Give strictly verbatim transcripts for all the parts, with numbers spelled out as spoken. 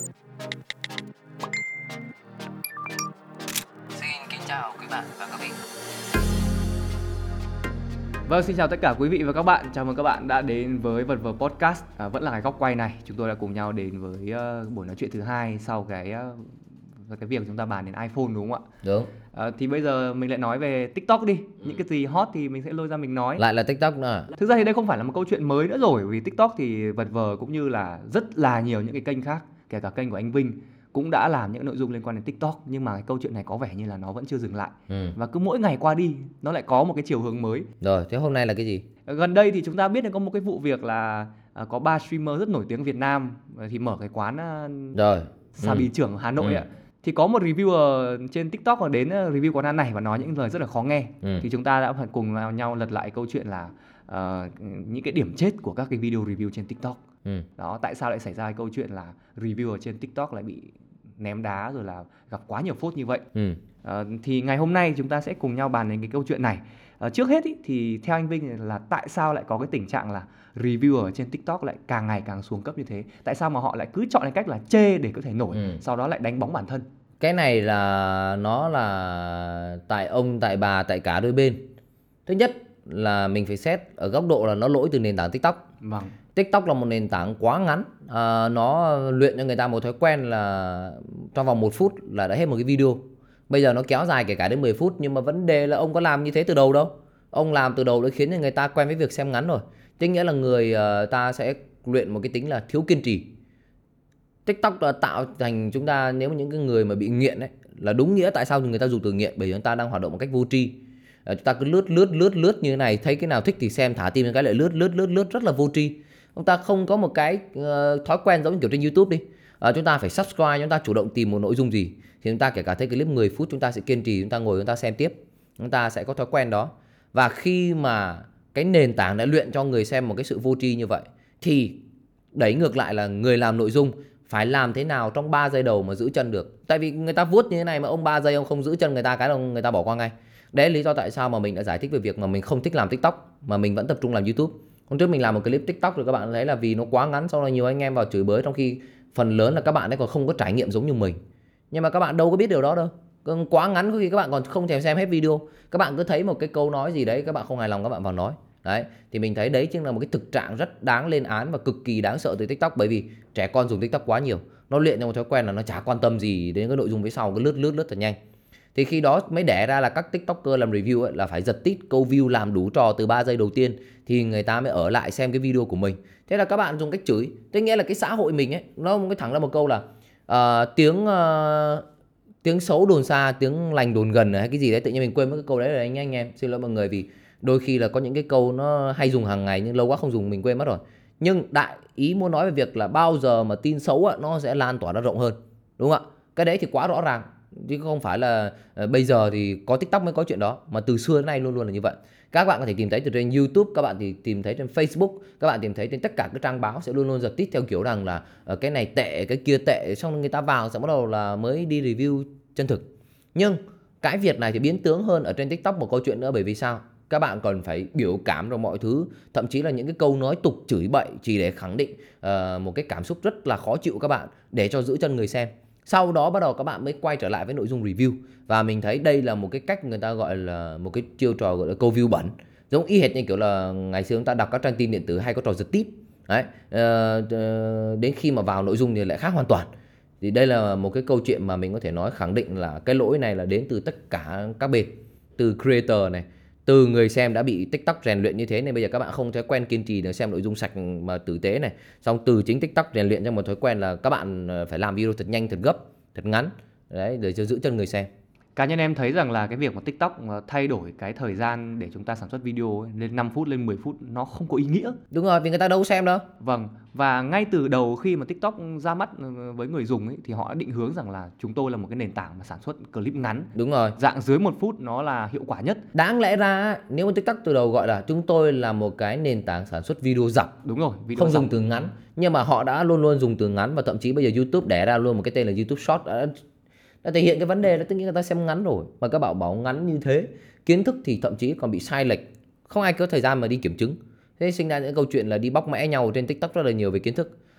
Xin kính chào quý bạn và các vị. Vâng, xin chào tất cả quý vị và các bạn. Chào mừng các bạn đã đến với Vật Vờ Podcast. À, vẫn là cái góc quay này. Chúng tôi đã cùng nhau đến với uh, buổi nói chuyện thứ hai sau cái uh, cái việc chúng ta bàn đến iPhone, đúng không ạ? Đúng. À, thì bây giờ mình lại nói về TikTok đi. Ừ. Những cái gì hot thì mình sẽ lôi ra mình nói. Lại là TikTok nữa. Thực ra thì đây không phải là một câu chuyện mới nữa rồi. Vì TikTok thì Vật Vờ cũng như là rất là nhiều những cái kênh khác, kể cả kênh của anh Vinh cũng đã làm những nội dung liên quan đến TikTok. Nhưng mà cái câu chuyện này có vẻ như là nó vẫn chưa dừng lại. Ừ. Và cứ mỗi ngày qua đi nó lại có một cái chiều hướng mới. Rồi, thế hôm nay là cái gì? Gần đây thì chúng ta biết là có một cái vụ việc là à, có ba streamer rất nổi tiếng Việt Nam thì mở cái quán Rồi. Xà Bì Trưởng ở Hà Nội ạ. Ừ. Thì có một reviewer trên TikTok và đến review quán ăn này và nói những lời rất là khó nghe. Ừ. Thì chúng ta đã phải cùng nhau lật lại câu chuyện là uh, những cái điểm chết của các cái video review trên TikTok. Ừ. Đó, tại sao lại xảy ra cái câu chuyện là reviewer trên TikTok lại bị ném đá rồi là gặp quá nhiều phốt như vậy. Ừ. Uh, thì ngày hôm nay chúng ta sẽ cùng nhau bàn đến cái câu chuyện này. Uh, trước hết ý, thì theo anh Vinh là tại sao lại có cái tình trạng là reviewer trên TikTok lại càng ngày càng xuống cấp như thế? Tại sao mà họ lại cứ chọn cái cách là chê để có thể nổi, ừ. sau đó lại đánh bóng bản thân? Cái này là nó là tại ông, tại bà, tại cả đôi bên. Thứ nhất là mình phải xét ở góc độ là nó lỗi từ nền tảng TikTok. Vâng. TikTok là một nền tảng quá ngắn, à, nó luyện cho người ta một thói quen là trong vòng một phút là đã hết một cái video. Bây giờ nó kéo dài kể cả đến mười phút, nhưng mà vấn đề là ông có làm như thế từ đầu đâu. Ông làm từ đầu đã khiến cho người ta quen với việc xem ngắn rồi. Tức nghĩa là người uh, ta sẽ luyện một cái tính là thiếu kiên trì. TikTok đã tạo thành chúng ta, nếu mà những cái người mà bị nghiện ấy, là đúng nghĩa tại sao người ta dùng từ nghiện, bởi vì chúng ta đang hoạt động một cách vô tri. Uh, chúng ta cứ lướt lướt lướt lướt như thế này, thấy cái nào thích thì xem, thả tim cái lại lướt lướt lướt lướt rất là vô tri. Chúng ta không có một cái uh, thói quen giống như kiểu trên YouTube đi. Uh, chúng ta phải subscribe, chúng ta chủ động tìm một nội dung gì thì chúng ta kể cả thấy clip mười phút chúng ta sẽ kiên trì, chúng ta ngồi chúng ta xem tiếp. Chúng ta sẽ có thói quen đó. Và khi mà cái nền tảng đã luyện cho người xem một cái sự vô tri như vậy thì đẩy ngược lại là người làm nội dung phải làm thế nào trong ba giây đầu mà giữ chân được. Tại vì người ta vuốt như thế này mà ông ba giây ông không giữ chân người ta cái là người ta bỏ qua ngay. Đấy là lý do tại sao mà mình đã giải thích về việc mà mình không thích làm TikTok mà mình vẫn tập trung làm YouTube. Hôm trước mình làm một clip TikTok rồi các bạn thấy là vì nó quá ngắn, sau đó nhiều anh em vào chửi bới, trong khi phần lớn là các bạn ấy còn không có trải nghiệm giống như mình. Nhưng mà các bạn đâu có biết điều đó đâu. Quá ngắn có khi các bạn còn không thèm xem hết video. Các bạn cứ thấy một cái câu nói gì đấy các bạn không hài lòng các bạn vào nói. Đấy, thì mình thấy đấy chính là một cái thực trạng rất đáng lên án và cực kỳ đáng sợ từ TikTok. Bởi vì trẻ con dùng TikTok quá nhiều, nó luyện cho một thói quen là nó chả quan tâm gì đến cái nội dung phía sau, cứ lướt lướt lướt thật nhanh. Thì khi đó mới đẻ ra là các TikToker làm review ấy, là phải giật tít câu view, làm đủ trò từ ba giây đầu tiên thì người ta mới ở lại xem cái video của mình. Thế là các bạn dùng cách chửi. Tức nghĩa là cái xã hội mình ấy, nó mới thẳng ra một câu là uh, tiếng uh, tiếng xấu đồn xa, tiếng lành đồn gần hay cái gì đấy. Tự nhiên mình quên mất cái câu đấy rồi anh anh em. Xin lỗi mọi người vì đôi khi là có những cái câu nó hay dùng hàng ngày nhưng lâu quá không dùng mình quên mất rồi. Nhưng đại ý muốn nói về việc là bao giờ mà tin xấu á, nó sẽ lan tỏa nó rộng hơn. Đúng không ạ? Cái đấy thì quá rõ ràng. Chứ không phải là uh, bây giờ thì có TikTok mới có chuyện đó, mà từ xưa đến nay luôn luôn là như vậy. Các bạn có thể tìm thấy từ trên YouTube, các bạn thì tìm thấy trên Facebook, các bạn tìm thấy trên tất cả các trang báo sẽ luôn luôn giật tít theo kiểu rằng là uh, cái này tệ, cái kia tệ, xong người ta vào sẽ bắt đầu là mới đi review chân thực. Nhưng cái việc này thì biến tướng hơn ở trên TikTok một câu chuyện nữa, bởi vì sao? Các bạn còn phải biểu cảm rồi mọi thứ, thậm chí là những cái câu nói tục chửi bậy chỉ để khẳng định uh, một cái cảm xúc rất là khó chịu của các bạn để cho giữ chân người xem. Sau đó bắt đầu các bạn mới quay trở lại với nội dung review. Và mình thấy đây là một cái cách người ta gọi là một cái chiêu trò gọi là câu view bẩn. Giống y hệt như kiểu là ngày xưa chúng ta đọc các trang tin điện tử hay có trò giật tít. Đấy. Uh, đến khi mà vào nội dung thì lại khác hoàn toàn. Thì đây là một cái câu chuyện mà mình có thể nói khẳng định là cái lỗi này là đến từ tất cả các bên. Từ creator này, từ người xem đã bị TikTok rèn luyện như thế nên bây giờ các bạn không thói quen kiên trì để xem nội dung sạch mà tử tế này. Xong từ chính TikTok rèn luyện cho một thói quen là các bạn phải làm video thật nhanh, thật gấp, thật ngắn. Đấy, để cho giữ chân người xem. Cá nhân em thấy rằng là cái việc mà TikTok thay đổi cái thời gian để chúng ta sản xuất video ấy, lên năm phút, lên mười phút nó không có ý nghĩa. Đúng rồi, vì người ta đâu xem đâu. Vâng, và ngay từ đầu khi mà TikTok ra mắt với người dùng ấy, thì họ đã định hướng rằng là chúng tôi là một cái nền tảng mà sản xuất clip ngắn. Đúng rồi. Dạng dưới một phút nó là hiệu quả nhất. Đáng lẽ ra nếu mà TikTok từ đầu gọi là chúng tôi là một cái nền tảng sản xuất video dọc. Đúng rồi, video không dọc. Dùng từ ngắn. Nhưng mà họ đã luôn luôn dùng từ ngắn, và thậm chí bây giờ YouTube đẻ ra luôn một cái tên là YouTube Short đã đã thể hiện cái vấn đề là tất nhiên người ta xem ngắn rồi, mà các bảo bảo ngắn như thế, kiến thức thì thậm chí còn bị sai lệch, không ai có thời gian mà đi kiểm chứng. Thế sinh ra những câu chuyện là đi bóc mẽ nhau trên TikTok rất là nhiều về kiến thức.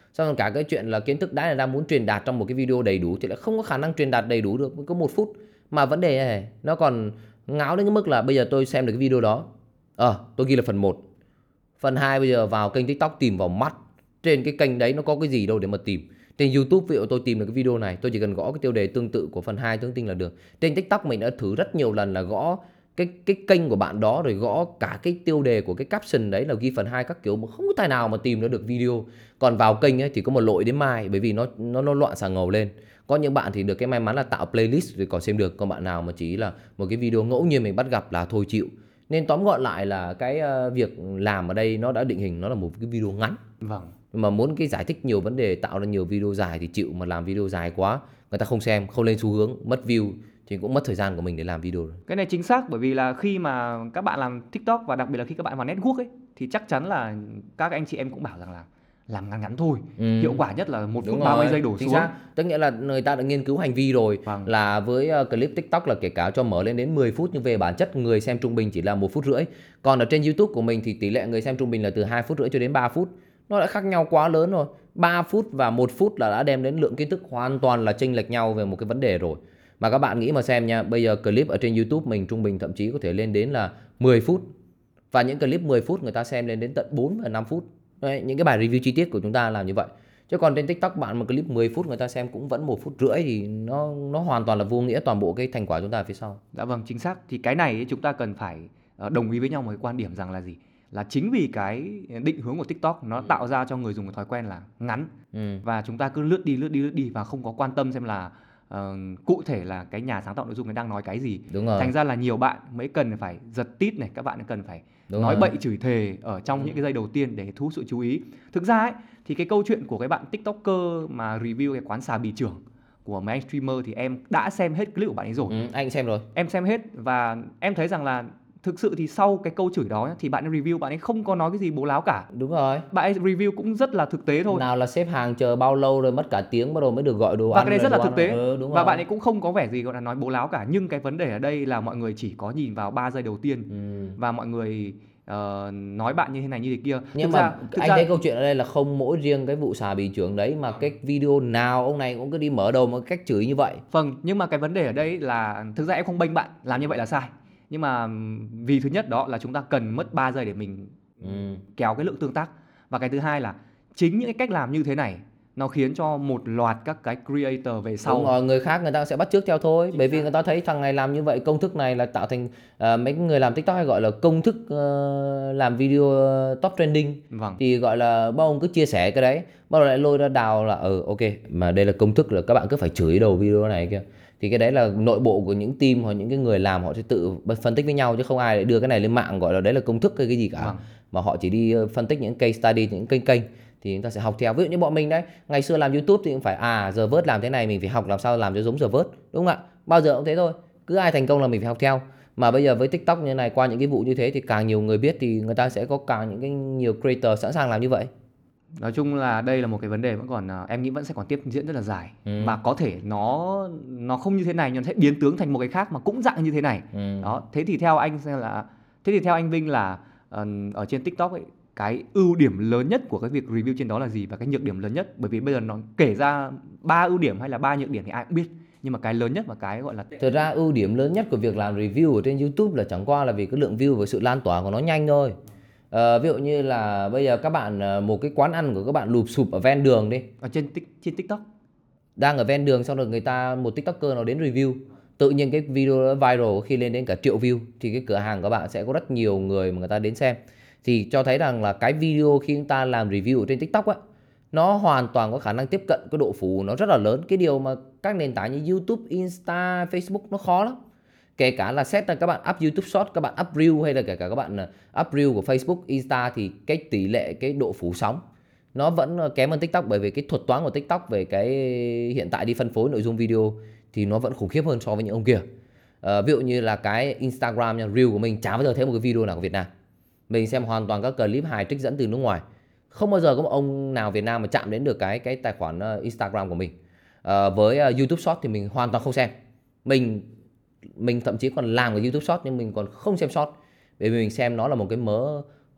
Xong rồi cả cái chuyện là kiến thức đã là đang muốn truyền đạt trong một cái video đầy đủ thì lại không có khả năng truyền đạt đầy đủ được, có một phút. Mà vấn đề này nó còn ngáo đến cái mức là bây giờ tôi xem được cái video đó, ờ à, tôi ghi là phần một, phần hai bây giờ vào kênh TikTok tìm vào mắt, trên cái kênh đấy nó có cái gì đâu để mà tìm. Trên YouTube ví dụ tôi tìm được cái video này, tôi chỉ cần gõ cái tiêu đề tương tự của phần hai tương tin là được. Trên TikTok mình đã thử rất nhiều lần là gõ cái cái kênh của bạn đó, rồi gõ cả cái tiêu đề của cái caption đấy là ghi phần hai các kiểu, mà không có tài nào mà tìm được video. Còn vào kênh ấy thì có một lỗi đến mai, bởi vì nó nó nó loạn xà ngầu lên. Có những bạn thì được cái may mắn là tạo playlist rồi còn xem được, còn bạn nào mà chỉ là một cái video ngẫu nhiên mình bắt gặp là thôi chịu. Nên tóm gọn lại là cái uh, việc làm ở đây nó đã định hình nó là một cái video ngắn. Vâng. Mà muốn cái giải thích nhiều vấn đề, tạo ra nhiều video dài thì chịu, mà làm video dài quá người ta không xem, không lên xu hướng, mất view thì cũng mất thời gian của mình để làm video rồi. Cái này chính xác, bởi vì là khi mà các bạn làm TikTok và đặc biệt là khi các bạn vào network ấy thì chắc chắn là các anh chị em cũng bảo rằng là làm ngắn ngắn thôi, ừ. hiệu quả nhất là một phút ba mươi giây đổ xuống. Xác. Tức nghĩa là người ta đã nghiên cứu hành vi rồi, vâng. là với clip TikTok là kể cả cho mở lên đến mười phút nhưng về bản chất người xem trung bình chỉ là một phút rưỡi. Còn ở trên YouTube của mình thì tỷ lệ người xem trung bình là từ hai phút rưỡi cho đến ba phút. Nó đã khác nhau quá lớn rồi. ba phút và một phút là đã đem đến lượng kiến thức hoàn toàn là chênh lệch nhau về một cái vấn đề rồi. Mà các bạn nghĩ mà xem nha, bây giờ clip ở trên YouTube mình trung bình thậm chí có thể lên đến là mười phút. Và những clip mười phút người ta xem lên đến tận bốn và năm phút. Đấy, những cái bài review chi tiết của chúng ta làm như vậy. Chứ còn trên TikTok bạn một clip mười phút người ta xem cũng vẫn một phút rưỡi thì nó nó hoàn toàn là vô nghĩa toàn bộ cái thành quả chúng ta ở phía sau. Dạ vâng, chính xác. Thì cái này chúng ta cần phải đồng ý với nhau một cái quan điểm rằng là gì? Là chính vì cái định hướng của TikTok nó ừ. tạo ra cho người dùng một thói quen là ngắn, ừ. và chúng ta cứ lướt đi lướt đi lướt đi và không có quan tâm xem là uh, cụ thể là cái nhà sáng tạo nội dung ấy đang nói cái gì. Đúng rồi. Thành ra là nhiều bạn mới cần phải giật tít này, các bạn cần phải Đúng nói rồi. bậy chửi thề ở trong ừ. những cái giây đầu tiên để thu hút sự chú ý. Thực ra ấy thì cái câu chuyện của cái bạn TikToker mà review cái quán xà bì trưởng của mấy anh streamer thì em đã xem hết clip của bạn ấy rồi. Ừ, anh xem rồi. Em xem hết và em thấy rằng là thực sự thì sau cái câu chửi đó thì bạn ấy review, bạn ấy không có nói cái gì bố láo cả. Đúng rồi. Bạn ấy review cũng rất là thực tế thôi. Nào là xếp hàng chờ bao lâu rồi mất cả tiếng bắt đầu mới được gọi đồ và ăn. Và cái đấy rất là thực tế. Ừ, đúng và rồi. Bạn ấy cũng không có vẻ gì gọi là nói bố láo cả. Nhưng cái vấn đề ở đây là mọi người chỉ có nhìn vào ba giây đầu tiên ừ. và mọi người uh, nói bạn như thế này như thế kia. Nhưng thực mà ra, thực anh ra... thấy câu chuyện ở đây là không mỗi riêng cái vụ xà bì trưởng đấy, mà cái video nào ông này cũng cứ đi mở đầu một cách chửi như vậy. Vâng, nhưng mà cái vấn đề ở đây là thực ra em không bênh bạn, làm như vậy là sai. Nhưng mà vì thứ nhất đó là chúng ta cần mất ba giây để mình ừ. kéo cái lượng tương tác. Và cái thứ hai là chính những cái cách làm như thế này nó khiến cho một loạt các cái creator về sau. Đúng rồi, người khác người ta sẽ bắt chước theo thôi. Chính Bởi vì người ta thấy thằng này làm như vậy, công thức này là tạo thành uh, mấy người làm TikTok hay gọi là công thức uh, làm video uh, top trending. Vâng. Thì gọi là bao ông cứ chia sẻ cái đấy, bao lại lôi ra đào là ừ ok, mà đây là công thức là các bạn cứ phải chửi đầu video này kia. Thì cái đấy là nội bộ của những team hoặc những cái người làm họ sẽ tự phân tích với nhau, chứ không ai để đưa cái này lên mạng gọi là đấy là công thức hay cái gì cả. Vâng. Mà họ chỉ đi phân tích những case study, những kênh kênh thì chúng ta sẽ học theo. Ví dụ như bọn mình đấy, ngày xưa làm YouTube thì cũng phải à giờ vớt làm thế này, mình phải học làm sao làm cho giống giờ vớt, đúng không ạ? Bao giờ cũng thế thôi, cứ ai thành công là mình phải học theo. Mà bây giờ với TikTok như này, qua những cái vụ như thế thì càng nhiều người biết thì người ta sẽ có càng những cái nhiều creator sẵn sàng làm như vậy. Nói chung là đây là một cái vấn đề vẫn còn em nghĩ vẫn sẽ còn tiếp diễn rất là dài. ừ. Và có thể nó nó không như thế này nhưng nó sẽ biến tướng thành một cái khác mà cũng dạng như thế này. ừ. Đó, thế thì theo anh là thế thì theo anh Vinh là uh, ở trên TikTok ấy, cái ưu điểm lớn nhất của cái việc review trên đó là gì và cái nhược điểm lớn nhất? Bởi vì bây giờ nó kể ra ba ưu điểm hay là ba nhược điểm thì ai cũng biết, nhưng mà cái lớn nhất và cái gọi là thực ra ưu điểm lớn nhất của việc làm review ở trên YouTube là chẳng qua là vì cái lượng view và sự lan tỏa của nó nhanh thôi. À, ví dụ như là bây giờ các bạn một cái quán ăn của các bạn lụp sụp ở ven đường đi, ở trên trên TikTok đang ở ven đường, xong rồi người ta một TikToker nào đến review, tự nhiên cái video đó viral khi lên đến cả triệu view thì cái cửa hàng của bạn sẽ có rất nhiều người mà người ta đến xem. Thì cho thấy rằng là cái video khi chúng ta làm review ở trên TikTok á, nó hoàn toàn có khả năng tiếp cận, cái độ phủ nó rất là lớn. Cái điều mà các nền tảng như YouTube, Insta, Facebook nó khó lắm. Kể cả là set là các bạn up YouTube Short, các bạn up Reel hay là kể cả các bạn up Reel của Facebook, Insta thì cái tỷ lệ, cái độ phủ sóng nó vẫn kém hơn TikTok. Bởi vì cái thuật toán của TikTok về cái hiện tại đi phân phối nội dung video thì nó vẫn khủng khiếp hơn so với những ông kia. à, Ví dụ như là cái Instagram nha, Reel của mình chả bao giờ thấy một cái video nào của Việt Nam. Mình xem hoàn toàn các clip hài trích dẫn từ nước ngoài. Không bao giờ có một ông nào Việt Nam mà chạm đến được cái cái tài khoản Instagram của mình. à, Với YouTube Short thì mình hoàn toàn không xem. Mình Mình thậm chí còn làm cái YouTube Short nhưng mình còn không xem Short. Bởi vì mình xem nó là một cái mớ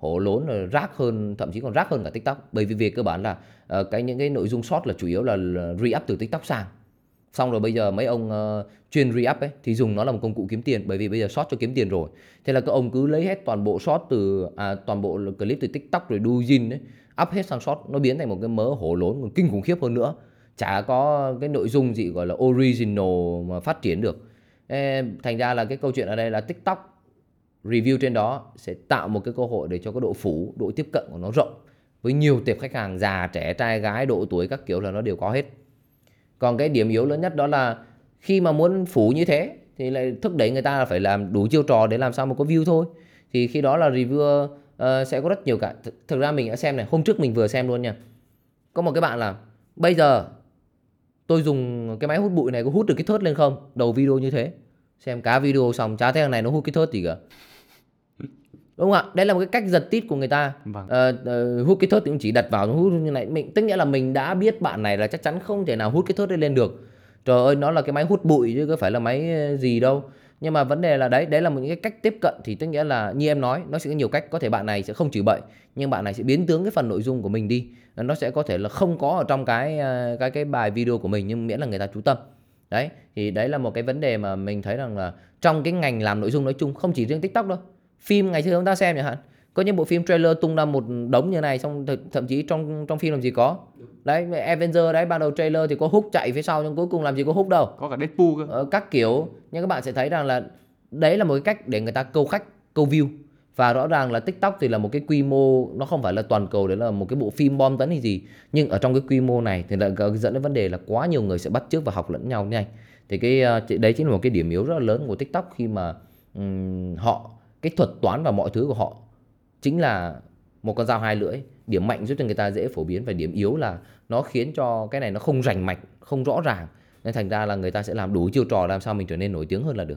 hổ lốn rồi rác hơn, thậm chí còn rác hơn cả TikTok. Bởi vì về cơ bản là uh, cái những cái nội dung short là chủ yếu là, là re-up từ TikTok sang. Xong rồi bây giờ mấy ông uh, chuyên re-up ấy thì dùng nó là một công cụ kiếm tiền, bởi vì bây giờ short cho kiếm tiền rồi. Thế là các ông cứ lấy hết toàn bộ short từ à, toàn bộ clip từ TikTok rồi Douyin ấy, up hết sang short, nó biến thành một cái mớ hổ lốn còn kinh khủng khiếp hơn nữa. Chả có cái nội dung gì gọi là original mà phát triển được. Ê, thành ra là cái câu chuyện ở đây là TikTok review trên đó sẽ tạo một cái cơ hội để cho cái độ phủ, độ tiếp cận của nó rộng với nhiều tệp khách hàng già, trẻ, trai, gái, độ tuổi các kiểu là nó đều có hết. Còn cái điểm yếu lớn nhất đó là khi mà muốn phủ như thế thì lại thúc đẩy người ta là phải làm đủ chiêu trò để làm sao mà có view thôi. Thì khi đó là reviewer uh, sẽ có rất nhiều cả. Th- thực ra mình đã xem này, hôm trước mình vừa xem luôn nha. Có một cái bạn là bây giờ tôi dùng cái máy hút bụi này có hút được cái thớt lên không? Đầu video như thế. Xem cả video xong chả thấy thằng này nó hút cái thớt gì cả. Đúng không ạ? Đây là một cái cách giật tít của người ta. Vâng. uh, uh, Hút cái thớt thì cũng chỉ đặt vào nó hút như này. Mình, tức nghĩa là mình đã biết bạn này là chắc chắn không thể nào hút cái thớt đấy lên được. Trời ơi, nó là cái máy hút bụi chứ có phải là máy gì đâu. Nhưng mà vấn đề là đấy, đấy là một cái cách tiếp cận. Thì tức nghĩa là như em nói, nó sẽ có nhiều cách. Có thể bạn này sẽ không chửi bậy, nhưng bạn này sẽ biến tướng cái phần nội dung của mình đi. Nó sẽ có thể là không có ở trong cái cái cái bài video của mình, nhưng miễn là người ta chú tâm. Đấy, thì đấy là một cái vấn đề mà mình thấy rằng là trong cái ngành làm nội dung nói chung, không chỉ riêng TikTok đâu. Phim ngày xưa chúng ta xem chẳng hạn, có những bộ phim trailer tung ra một đống như này, xong th- thậm chí trong trong phim làm gì có. Đấy, Avenger đấy, ban đầu trailer thì có Hulk chạy phía sau nhưng cuối cùng làm gì có Hulk đâu. Có cả Deadpool cơ. Ờ, các kiểu, nhưng các bạn sẽ thấy rằng là đấy là một cái cách để người ta câu khách, câu view. Và rõ ràng là TikTok thì là một cái quy mô, nó không phải là toàn cầu, đấy là một cái bộ phim bom tấn hay gì. Nhưng ở trong cái quy mô này thì lại dẫn đến vấn đề là quá nhiều người sẽ bắt chước và học lẫn nhau như này. Thì cái đấy chính là một cái điểm yếu rất là lớn của TikTok, khi mà um, họ, cái thuật toán và mọi thứ của họ chính là một con dao hai lưỡi. Điểm mạnh giúp cho người ta dễ phổ biến, và điểm yếu là nó khiến cho cái này nó không rành mạch, không rõ ràng. Nên thành ra là người ta sẽ làm đủ chiêu trò làm sao mình trở nên nổi tiếng hơn là được.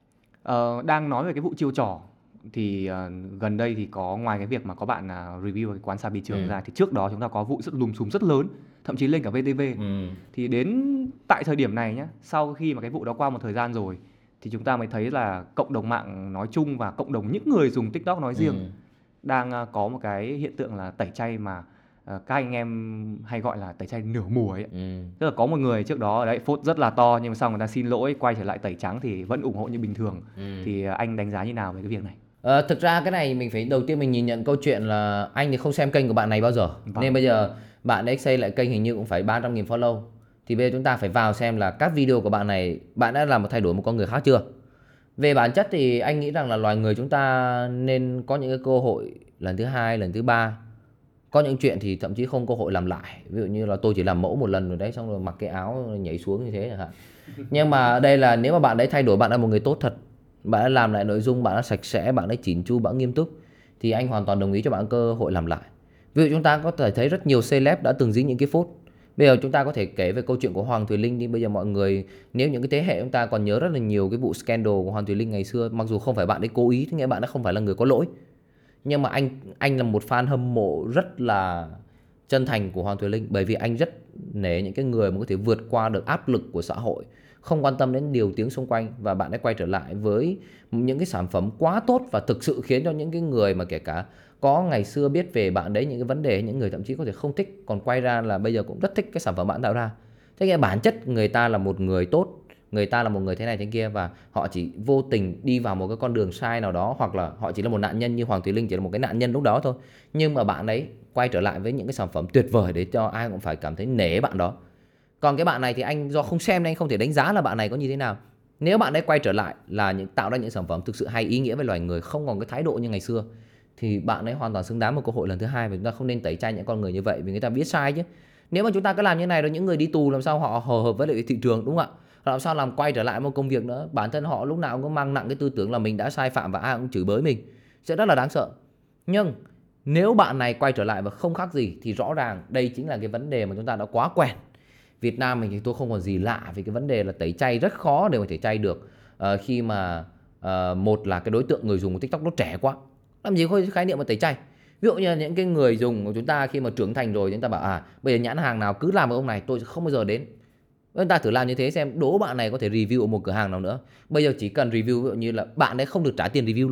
Ờ, đang nói về cái vụ chiêu trò thì uh, gần đây thì có, ngoài cái việc mà có bạn uh, review cái quán xà bì trường ừ. ra, thì trước đó chúng ta có vụ rất lùm xùm rất lớn, thậm chí lên cả vê tê vê. Ừ. Thì đến tại thời điểm này nhá, sau khi mà cái vụ đó qua một thời gian rồi, thì chúng ta mới thấy là cộng đồng mạng nói chung và cộng đồng những người dùng TikTok nói riêng ừ. đang uh, có một cái hiện tượng là tẩy chay mà uh, các anh em hay gọi là tẩy chay nửa mùa ấy. Ừ. Tức là có một người trước đó đấy phốt rất là to, nhưng mà sau người ta xin lỗi, quay trở lại tẩy trắng thì vẫn ủng hộ như bình thường. Ừ. Thì uh, anh đánh giá như nào về cái việc này? À, thực ra cái này mình phải đầu tiên mình nhìn nhận câu chuyện là anh thì không xem kênh của bạn này bao giờ. Vâng. Nên bây giờ bạn ấy xây lại kênh hình như cũng phải ba trăm nghìn follow. Thì bây giờ chúng ta phải vào xem là các video của bạn này, bạn đã làm một thay đổi một con người khác chưa. Về bản chất thì anh nghĩ rằng là loài người chúng ta nên có những cái cơ hội lần thứ hai, lần thứ ba. Có những chuyện thì thậm chí không cơ hội làm lại. Ví dụ như là tôi chỉ làm mẫu một lần rồi đấy, xong rồi mặc cái áo nhảy xuống như thế chẳng hạn. Nhưng mà đây là nếu mà bạn đấy thay đổi, bạn là một người tốt thật, bạn đã làm lại nội dung, bạn đã sạch sẽ, bạn đã chỉn chu, bạn nghiêm túc, thì anh hoàn toàn đồng ý cho bạn cơ hội làm lại. Ví dụ chúng ta có thể thấy rất nhiều celeb đã từng dính những cái phốt. Bây giờ chúng ta có thể kể về câu chuyện của Hoàng Thùy Linh đi. Bây giờ mọi người, nếu những cái thế hệ chúng ta còn nhớ rất là nhiều cái vụ scandal của Hoàng Thùy Linh ngày xưa, mặc dù không phải bạn ấy cố ý, thế nghĩa bạn đã không phải là người có lỗi, nhưng mà anh anh là một fan hâm mộ rất là chân thành của Hoàng Thùy Linh, bởi vì anh rất nể những cái người mà có thể vượt qua được áp lực của xã hội, không quan tâm đến điều tiếng xung quanh, và bạn ấy quay trở lại với những cái sản phẩm quá tốt và thực sự khiến cho những cái người mà kể cả có ngày xưa biết về bạn đấy những cái vấn đề, những người thậm chí có thể không thích, còn quay ra là bây giờ cũng rất thích cái sản phẩm bạn tạo ra. Thế nghĩa bản chất người ta là một người tốt, người ta là một người thế này thế kia, và họ chỉ vô tình đi vào một cái con đường sai nào đó, hoặc là họ chỉ là một nạn nhân như Hoàng Thùy Linh chỉ là một cái nạn nhân lúc đó thôi. Nhưng mà bạn ấy quay trở lại với những cái sản phẩm tuyệt vời để cho ai cũng phải cảm thấy nể bạn đó. Còn cái bạn này thì anh do không xem nên anh không thể đánh giá là bạn này có như thế nào. Nếu bạn ấy quay trở lại là những tạo ra những sản phẩm thực sự hay, ý nghĩa với loài người, không còn cái thái độ như ngày xưa, thì bạn ấy hoàn toàn xứng đáng một cơ hội lần thứ hai. Và chúng ta không nên tẩy chay những con người như vậy, vì người ta biết sai chứ. Nếu mà chúng ta cứ làm như này rồi những người đi tù làm sao họ hòa hợp với lại thị trường, đúng không ạ? Làm sao làm quay trở lại một công việc nữa. Bản thân họ lúc nào cũng mang nặng cái tư tưởng là mình đã sai phạm và ai cũng chửi bới mình, sẽ rất là đáng sợ. Nhưng nếu bạn này quay trở lại và không khác gì, thì rõ ràng đây chính là cái vấn đề mà chúng ta đã quá quen. Việt Nam mình thì tôi không còn gì lạ vì cái vấn đề là tẩy chay rất khó để mà tẩy chay được. À, khi mà à, một là cái đối tượng người dùng của TikTok nó trẻ quá, làm gì có khái niệm mà tẩy chay. Ví dụ như những cái người dùng của chúng ta khi mà trưởng thành rồi, chúng ta bảo à bây giờ nhãn hàng nào cứ làm với ông này tôi sẽ không bao giờ đến. Chúng ta thử làm như thế xem, đố bạn này có thể review ở một cửa hàng nào nữa. Bây giờ chỉ cần review, ví dụ như là bạn ấy không được trả tiền review luôn,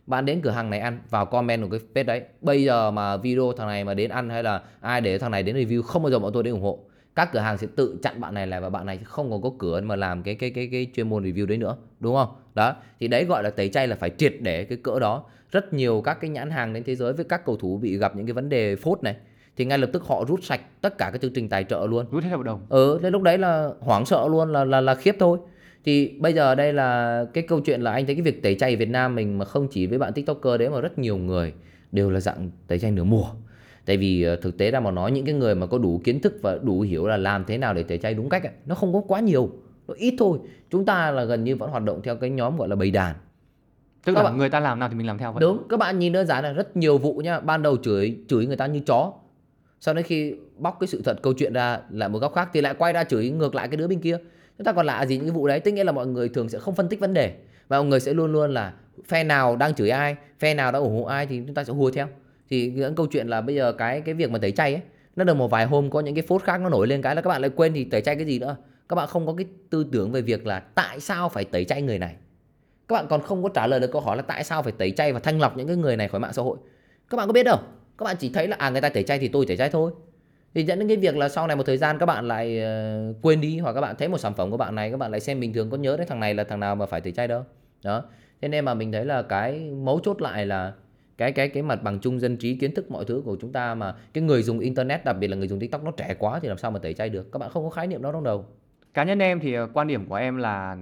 Bạn đến cửa hàng này ăn, vào comment của cái page đấy. Bây giờ mà video thằng này mà đến ăn hay là ai để thằng này đến review, không bao giờ bọn tôi đến ủng hộ. Các cửa hàng sẽ tự chặn bạn này lại và bạn này không còn có cửa mà làm cái cái cái cái chuyên môn review đấy nữa, đúng không? Đó, thì đấy gọi là tẩy chay, là phải triệt để cái cỡ đó. Rất nhiều các cái nhãn hàng trên thế giới với các cầu thủ bị gặp những cái vấn đề phốt này thì ngay lập tức họ rút sạch tất cả các chương trình tài trợ luôn, rút hết hợp đồng. Ừ, thế lúc đấy là hoảng sợ luôn, là là là khiếp thôi. Thì bây giờ đây là cái câu chuyện là anh thấy cái việc tẩy chay Việt Nam mình mà không chỉ với bạn TikToker đấy mà rất nhiều người đều là dạng tẩy chay nửa mùa. Tại vì thực tế ra mà nói, những cái người mà có đủ kiến thức và đủ hiểu là làm thế nào để tẩy chay đúng cách ấy, nó không có quá nhiều, nó ít thôi. Chúng ta là gần như vẫn hoạt động theo cái nhóm gọi là bầy đàn. Tức các là bạn, người ta làm nào thì mình làm theo vậy. Đúng, các bạn nhìn đơn giản là rất nhiều vụ nhá. Ban đầu chửi chửi người ta như chó, sau đến khi bóc cái sự thật câu chuyện ra lại một góc khác thì lại quay ra chửi ngược lại cái đứa bên kia. Chúng ta còn lạ gì những cái vụ đấy. Tức nghĩa là mọi người thường sẽ không phân tích vấn đề, và mọi người sẽ luôn luôn là phe nào đang chửi ai, phe nào đang ủng hộ ai thì chúng ta sẽ hùa theo. Thì những câu chuyện là bây giờ cái cái việc mà tẩy chay ấy, nó được một vài hôm có những cái phốt khác nó nổi lên cái là các bạn lại quên thì tẩy chay cái gì nữa. Các bạn không có cái tư tưởng về việc là tại sao phải tẩy chay người này. Các bạn còn không có trả lời được câu hỏi là tại sao phải tẩy chay và thanh lọc những cái người này khỏi mạng xã hội. Các bạn có biết đâu. Các bạn chỉ thấy là à người ta tẩy chay thì tôi tẩy chay thôi. Thì dẫn đến cái việc là sau này một thời gian các bạn lại uh, quên đi, hoặc các bạn thấy một sản phẩm của bạn này các bạn lại xem bình thường, có nhớ đến thằng này là thằng nào mà phải tẩy chay đâu. Đó. Thế nên mà mình thấy là cái mấu chốt lại là cái cái cái mặt bằng chung dân trí, kiến thức mọi thứ của chúng ta, mà cái người dùng internet, đặc biệt là người dùng TikTok nó trẻ quá thì làm sao mà tẩy chay được. Các bạn không có khái niệm đó trong đầu. Cá nhân em thì quan điểm của em là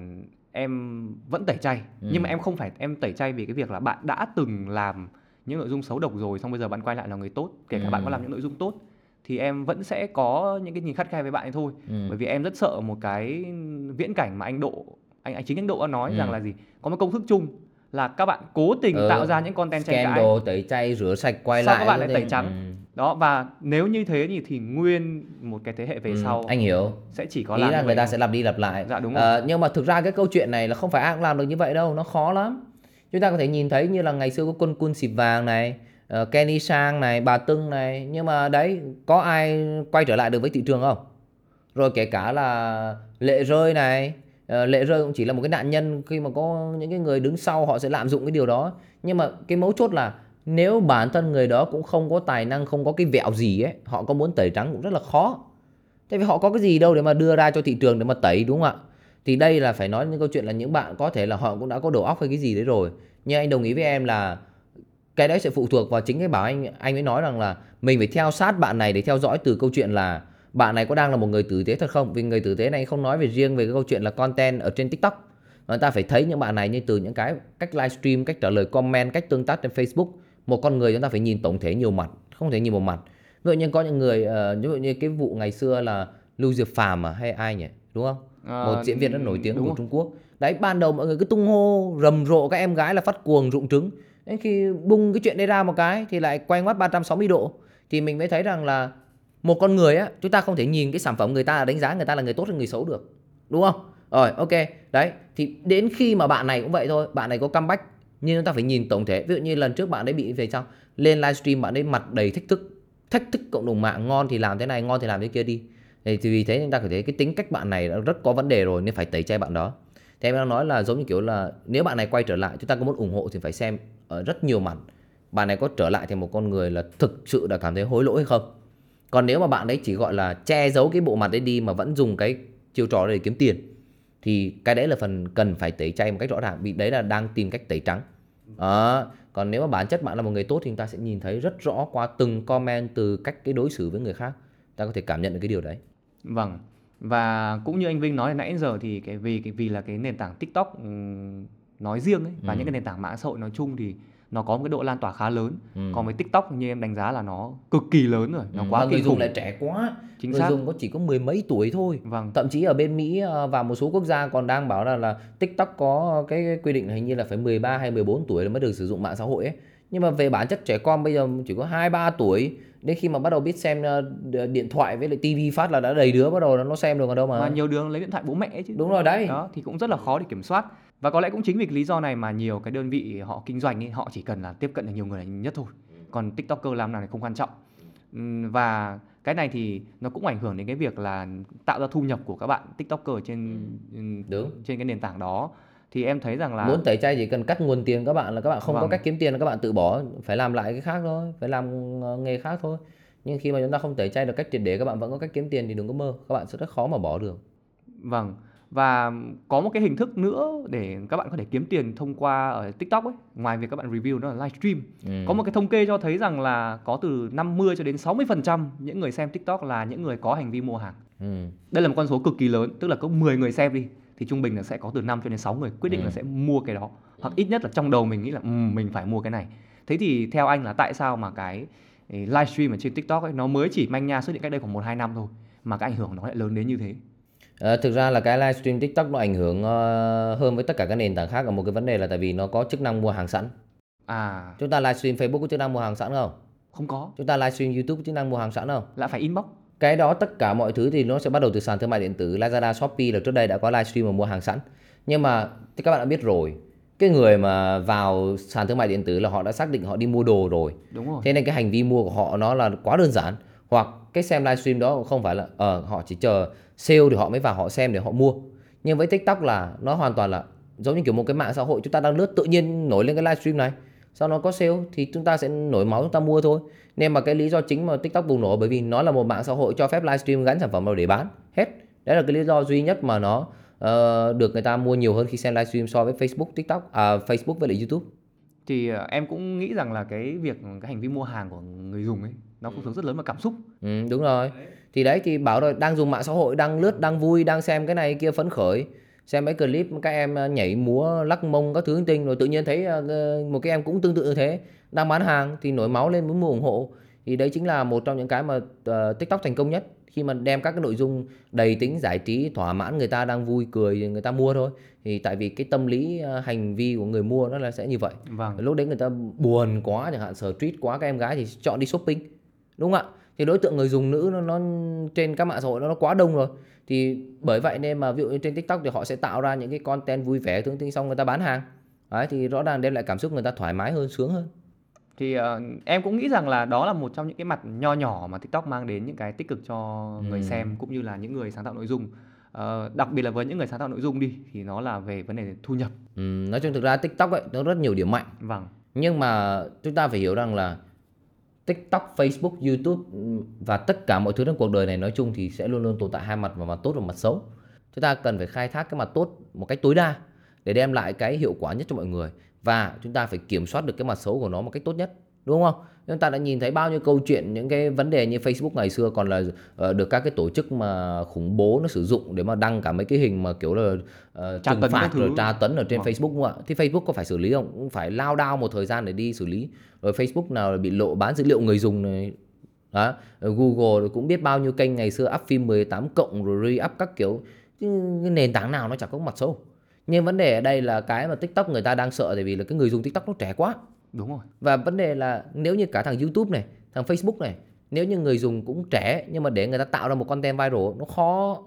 em vẫn tẩy chay, ừ. nhưng mà em không phải em tẩy chay vì cái việc là bạn đã từng làm những nội dung xấu độc rồi, xong bây giờ bạn quay lại là người tốt. Kể cả ừ. bạn có làm những nội dung tốt thì em vẫn sẽ có những cái nhìn khắt khe với bạn ấy thôi. ừ. Bởi vì em rất sợ một cái viễn cảnh mà anh Độ, anh, anh chính anh Độ đã nói ừ. rằng là gì, có một công thức chung là các bạn cố tình ừ. tạo ra những content tranh cãi, scandal, tẩy chay, rửa sạch, quay sau lại các bạn lại tẩy thì... trắng. ừ. Đó, và nếu như thế thì, thì nguyên một cái thế hệ về ừ. sau anh hiểu sẽ chỉ có ý làm là người ta thôi. sẽ lặp đi lặp lại. Dạ đúng rồi. À, nhưng mà thực ra cái câu chuyện này là không phải ai cũng làm được như vậy đâu, nó khó lắm. Chúng ta có thể nhìn thấy như là ngày xưa có Quân Quân Xịp Vàng này, uh, Kenny Sang này, Bà Tưng này, nhưng mà đấy có ai quay trở lại được với thị trường không? Rồi kể cả là Lệ Rơi này, uh, Lệ Rơi cũng chỉ là một cái nạn nhân khi mà có những cái người đứng sau họ sẽ lạm dụng cái điều đó. Nhưng mà cái mấu chốt là nếu bản thân người đó cũng không có tài năng, không có cái vẹo gì ấy, họ có muốn tẩy trắng cũng rất là khó. Tại vì họ có cái gì đâu để mà đưa ra cho thị trường để mà tẩy, đúng không ạ? Thì đây là phải nói những câu chuyện là những bạn có thể là họ cũng đã có đầu óc hay cái gì đấy rồi. Nhưng anh đồng ý với em là cái đấy sẽ phụ thuộc vào chính cái bảo anh anh mới nói rằng là mình phải theo sát bạn này để theo dõi từ câu chuyện là bạn này có đang là một người tử tế thật không. Vì người tử tế này không nói về riêng về cái câu chuyện là content ở trên TikTok, mà người ta phải thấy những bạn này như từ những cái cách livestream, cách trả lời comment, cách tương tác trên Facebook. Một con người chúng ta phải nhìn tổng thể nhiều mặt, không thể nhìn một mặt. Ví dụ như có những người uh, ví dụ như cái vụ ngày xưa là Lưu Diệp Phàm à, hay ai nhỉ, đúng không? À, một diễn viên rất nổi tiếng của Trung Quốc. Đấy, ban đầu mọi người cứ tung hô rầm rộ các em gái là phát cuồng rụng trứng. Đến khi bung cái chuyện đấy ra một cái thì lại quay ngoắt ba trăm sáu mươi độ. Thì mình mới thấy rằng là một con người á, chúng ta không thể nhìn cái sản phẩm người ta đánh giá người ta là người tốt hay người xấu được, đúng không? Rồi, ok. Đấy, thì đến khi mà bạn này cũng vậy thôi, bạn này có comeback, nhưng chúng ta phải nhìn tổng thể. Ví dụ như lần trước bạn ấy bị về sao lên livestream bạn ấy mặt đầy thách thức, thách thức cộng đồng mạng, ngon thì làm thế này, ngon thì làm thế kia đi. Thì vì thế chúng ta phải thấy cái tính cách bạn này đã rất có vấn đề rồi nên phải tẩy chay bạn đó. Thế em đang nói là giống như kiểu là nếu bạn này quay trở lại, chúng ta có muốn ủng hộ thì phải xem ở rất nhiều mặt. Bạn này có trở lại thành một con người là thực sự đã cảm thấy hối lỗi hay không. Còn nếu mà bạn ấy chỉ gọi là che giấu cái bộ mặt đấy đi mà vẫn dùng cái chiêu trò để kiếm tiền, thì cái đấy là phần cần phải tẩy chay một cách rõ ràng, vì đấy là đang tìm cách tẩy trắng. Đó. Còn nếu mà bản chất bạn là một người tốt thì chúng ta sẽ nhìn thấy rất rõ qua từng comment, từ cách cái đối xử với người khác, ta có thể cảm nhận được cái điều đấy. Vâng. Và cũng như anh Vinh nói nãy giờ thì cái vì cái vì là cái nền tảng TikTok um, nói riêng ấy, và ừ. những cái nền tảng mạng xã hội nói chung thì nó có một cái độ lan tỏa khá lớn. ừ. Còn với TikTok như em đánh giá là nó cực kỳ lớn rồi, nó ừ. quá và kinh người khủng. dùng lại trẻ quá. Chính người xác. dùng có chỉ có mười mấy tuổi thôi. Vâng. Thậm chí ở bên Mỹ và một số quốc gia còn đang bảo là, là TikTok có cái quy định hình như là phải mười ba hay mười bốn tuổi mới được sử dụng mạng xã hội ấy. Nhưng mà về bản chất trẻ con bây giờ chỉ có hai ba tuổi, đến khi mà bắt đầu biết xem điện thoại với lại tivi phát là đã đầy đứa bắt đầu nó xem được ở đâu mà. Và nhiều đứa lấy điện thoại bố mẹ chứ. Đúng rồi đấy. Đó thì cũng rất là khó để kiểm soát. Và có lẽ cũng chính vì lý do này mà nhiều cái đơn vị họ kinh doanh ấy, họ chỉ cần là tiếp cận được nhiều người nhất thôi. Còn TikToker làm nào thì không quan trọng. Và cái này thì nó cũng ảnh hưởng đến cái việc là tạo ra thu nhập của các bạn TikToker trên Đúng. trên cái nền tảng đó. Thì em thấy rằng là muốn tẩy chay chỉ cần cắt nguồn tiền các bạn, là các bạn không vâng. có cách kiếm tiền là các bạn tự bỏ, phải làm lại cái khác thôi, phải làm nghề khác thôi. Nhưng khi mà chúng ta không tẩy chay được cách triệt để, các bạn vẫn có cách kiếm tiền thì đừng có mơ, các bạn sẽ rất khó mà bỏ được. Vâng. Và có một cái hình thức nữa để các bạn có thể kiếm tiền thông qua ở TikTok ấy, ngoài việc các bạn review, đó là livestream. Ừ. Có một cái thống kê cho thấy rằng là có từ năm mươi cho đến sáu mươi phần trăm những người xem TikTok là những người có hành vi mua hàng. Ừ. Đây là một con số cực kỳ lớn, tức là có mười người xem đi thì trung bình là sẽ có từ năm cho đến sáu người quyết định ừ. là sẽ mua cái đó, hoặc ít nhất là trong đầu mình nghĩ là um, mình phải mua cái này. Thế thì theo anh là tại sao mà cái livestream ở trên TikTok ấy nó mới chỉ manh nha xuất hiện cách đây khoảng một hai năm thôi mà cái ảnh hưởng nó lại lớn đến như thế? À, thực ra là cái livestream TikTok nó ảnh hưởng uh, hơn với tất cả các nền tảng khác ở một cái vấn đề là tại vì nó có chức năng mua hàng sẵn. À. Chúng ta livestream Facebook có chức năng mua hàng sẵn không? Không có. Chúng ta livestream YouTube có chức năng mua hàng sẵn không? Lại phải inbox. Cái đó tất cả mọi thứ thì nó sẽ bắt đầu từ sàn thương mại điện tử. Lazada, Shopee là trước đây đã có livestream mà mua hàng sẵn. Nhưng mà thì các bạn đã biết rồi, cái người mà vào sàn thương mại điện tử là họ đã xác định họ đi mua đồ rồi. Đúng rồi. Thế nên cái hành vi mua của họ nó là quá đơn giản. Hoặc cái xem livestream đó không phải là ờ họ chỉ chờ sale thì họ mới vào họ xem để họ mua. Nhưng với TikTok là nó hoàn toàn là giống như kiểu một cái mạng xã hội, chúng ta đang lướt tự nhiên nổi lên cái livestream này, sau nó có sale thì chúng ta sẽ nổi máu chúng ta mua thôi. Nên mà cái lý do chính mà TikTok bùng nổ bởi vì nó là một mạng xã hội cho phép livestream gắn sản phẩm vào để bán hết. Đấy là cái lý do duy nhất mà nó uh, được người ta mua nhiều hơn khi xem livestream so với Facebook, TikTok, à, Facebook với lại YouTube. Thì uh, em cũng nghĩ rằng là cái việc cái hành vi mua hàng của người dùng ấy nó phụ thuộc rất lớn vào cảm xúc. Ừ, đúng rồi. Đấy. Thì đấy thì bảo rồi, đang dùng mạng xã hội, đang lướt, đang vui, đang xem cái này kia phấn khởi, xem mấy clip các em nhảy múa lắc mông các thứ tinh, rồi tự nhiên thấy uh, một cái em cũng tương tự như thế đang bán hàng thì nổi máu lên muốn mua ủng hộ. Thì đấy chính là một trong những cái mà uh, TikTok thành công nhất, khi mà đem các cái nội dung đầy tính giải trí thỏa mãn người ta đang vui cười người ta mua thôi. Thì tại vì cái tâm lý uh, hành vi của người mua nó là sẽ như vậy. Vâng. Lúc đấy người ta buồn quá chẳng hạn, stress quá các em gái thì chọn đi shopping, đúng không ạ? Thì đối tượng người dùng nữ nó, nó trên các mạng xã hội nó, nó quá đông rồi. Thì bởi vậy nên mà ví dụ như trên TikTok thì họ sẽ tạo ra những cái content vui vẻ thương tinh, xong người ta bán hàng. Đấy, thì rõ ràng đem lại cảm xúc người ta thoải mái hơn, sướng hơn. Thì uh, em cũng nghĩ rằng là đó là một trong những cái mặt nho nhỏ mà TikTok mang đến những cái tích cực cho người ừ. xem cũng như là những người sáng tạo nội dung. Uh, đặc biệt là với những người sáng tạo nội dung đi thì nó là về vấn đề thu nhập. Ừ, nói chung thực ra TikTok ấy nó rất nhiều điểm mạnh. Vâng. Nhưng mà chúng ta phải hiểu rằng là TikTok, Facebook, YouTube và tất cả mọi thứ trong cuộc đời này nói chung thì sẽ luôn luôn tồn tại hai mặt, và mặt tốt và mặt xấu. Chúng ta cần phải khai thác cái mặt tốt một cách tối đa để đem lại cái hiệu quả nhất cho mọi người, và chúng ta phải kiểm soát được cái mặt xấu của nó một cách tốt nhất, đúng không? Chúng ta đã nhìn thấy bao nhiêu câu chuyện, những cái vấn đề như Facebook ngày xưa còn là uh, được các cái tổ chức mà khủng bố nó sử dụng để mà đăng cả mấy cái hình mà kiểu là uh, trừng phạt rồi tra tấn ở trên wow. Facebook, đúng không ạ? Thì Facebook có phải xử lý không? Cũng phải lao đao một thời gian để đi xử lý. Rồi Facebook nào bị lộ bán dữ liệu người dùng này. Đó. Google cũng biết bao nhiêu kênh ngày xưa up phim mười tám cộng rồi re-up các kiểu. Chứ nền tảng nào nó chẳng có mặt xấu. Nhưng vấn đề ở đây là cái mà TikTok người ta đang sợ, tại vì là cái người dùng TikTok nó trẻ quá. Đúng rồi. Và vấn đề là nếu như cả thằng YouTube này, thằng Facebook này, nếu như người dùng cũng trẻ nhưng mà để người ta tạo ra một content viral nó khó.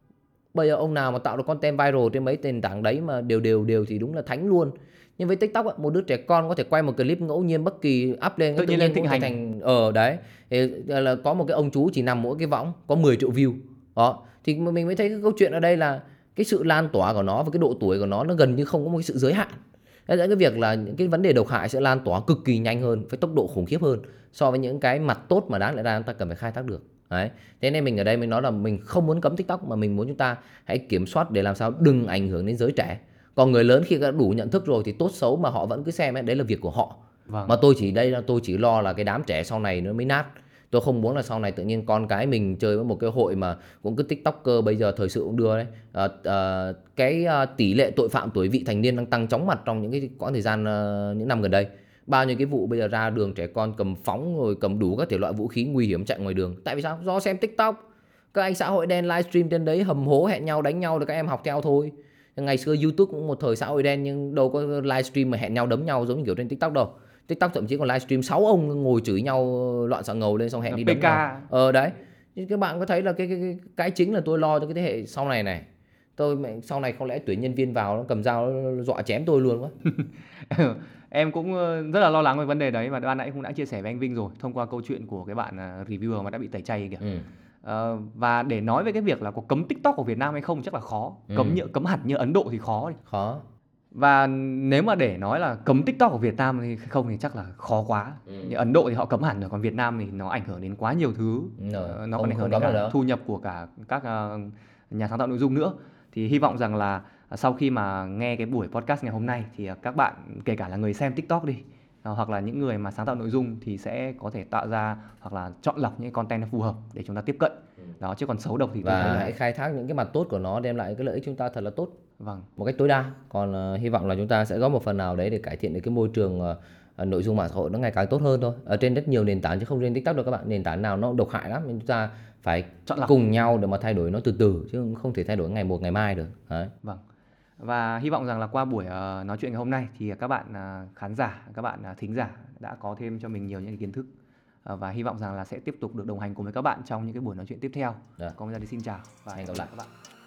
Bây giờ ông nào mà tạo được content viral trên mấy nền tảng đấy mà đều đều đều thì đúng là thánh luôn. Nhưng với TikTok một đứa trẻ con có thể quay một clip ngẫu nhiên bất kỳ up lên, tự nhiên lên thịnh hành thành ờ đấy thì là có một cái ông chú chỉ nằm mỗi cái võng có mười triệu view. Đó, thì mình mới thấy cái câu chuyện ở đây là cái sự lan tỏa của nó và cái độ tuổi của nó nó gần như không có một cái sự giới hạn. Nên dẫn cái việc là những cái vấn đề độc hại sẽ lan tỏa cực kỳ nhanh hơn, với tốc độ khủng khiếp hơn so với những cái mặt tốt mà đáng lẽ ra chúng ta cần phải khai thác được. Đấy. Thế nên mình ở đây mình nói là mình không muốn cấm TikTok, mà mình muốn chúng ta hãy kiểm soát để làm sao đừng ảnh hưởng đến giới trẻ. Còn người lớn khi đã đủ nhận thức rồi thì tốt xấu mà họ vẫn cứ xem ấy, đấy là việc của họ. Vâng. Mà tôi chỉ đây là tôi chỉ lo là cái đám trẻ sau này nó mới nát. Tôi không muốn là sau này tự nhiên con cái mình chơi với một cái hội mà cũng cứ TikToker, bây giờ thời sự cũng đưa đấy. À, à, cái à, tỷ lệ tội phạm tuổi vị thành niên đang tăng chóng mặt trong những cái quãng thời gian à, những năm gần đây. Bao nhiêu cái vụ bây giờ ra đường trẻ con cầm phóng rồi cầm đủ các thể loại vũ khí nguy hiểm chạy ngoài đường. Tại vì sao? Do xem TikTok. Các anh xã hội đen livestream trên đấy hầm hố hẹn nhau đánh nhau thì các em học theo thôi. Ngày xưa YouTube cũng một thời xã hội đen nhưng đâu có livestream mà hẹn nhau đấm nhau giống như kiểu trên TikTok đâu. TikTok thậm chí còn livestream sáu ông ngồi chửi nhau loạn xạ ngầu lên xong hẹn đi đấm nhau. Ờ đấy. Nhưng các bạn có thấy là cái, cái cái cái chính là tôi lo cho cái thế hệ sau này này. Tôi sau này không lẽ tuyển nhân viên vào nó cầm dao nó dọa chém tôi luôn quá. Em cũng rất là lo lắng về vấn đề đấy, và ban nãy cũng đã chia sẻ với anh Vinh rồi thông qua câu chuyện của cái bạn reviewer mà đã bị tẩy chay kìa. Ừ. Uh, và để nói về cái việc là có cấm TikTok ở Việt Nam hay không chắc là khó. Cấm ừ. như, cấm hẳn như Ấn Độ thì khó. Khó. Và nếu mà để nói là cấm TikTok ở Việt Nam thì không thì chắc là khó quá. Ừ. Như Ấn Độ thì họ cấm hẳn rồi, còn Việt Nam thì nó ảnh hưởng đến quá nhiều thứ. Rồi, Ờ, nó không- còn ảnh hưởng không đến cấm cả được đâu. thu nhập của cả các ờ, nhà sáng tạo nội dung nữa. Thì hy vọng rằng là sau khi mà nghe cái buổi podcast ngày hôm nay thì các bạn, kể cả là người xem TikTok đi, ờ, hoặc là những người mà sáng tạo nội dung thì sẽ có thể tạo ra hoặc là chọn lọc những content nó phù hợp để chúng ta tiếp cận. Đó, chứ còn xấu độc thì tôi thấy Và là hãy khai thác những cái mặt tốt của nó, đem lại cái lợi ích chúng ta thật là tốt vâng, một cách tối đa. Còn ờ, hy vọng là chúng ta sẽ góp một phần nào đấy để cải thiện được cái môi trường ờ, ờ, nội dung mạng xã hội nó ngày càng tốt hơn thôi. Ở trên rất nhiều nền tảng chứ không riêng TikTok đâu các bạn. Nền tảng nào nó cũng độc hại lắm, nên chúng ta phải chọn lọc. cùng nhau để mà thay đổi nó từ từ, chứ không thể thay đổi ngày một ngày mai được. Đấy. Vâng. Và hy vọng rằng là qua buổi ờ, nói chuyện ngày hôm nay thì các bạn ờ, khán giả, các bạn ờ, thính giả đã có thêm cho mình nhiều những cái kiến thức. Ờ, và hy vọng rằng là sẽ tiếp tục được đồng hành cùng với các bạn trong những cái buổi nói chuyện tiếp theo. Dạ. Còn bây giờ thì xin chào và Hẹn gặp hẹn lại. các bạn.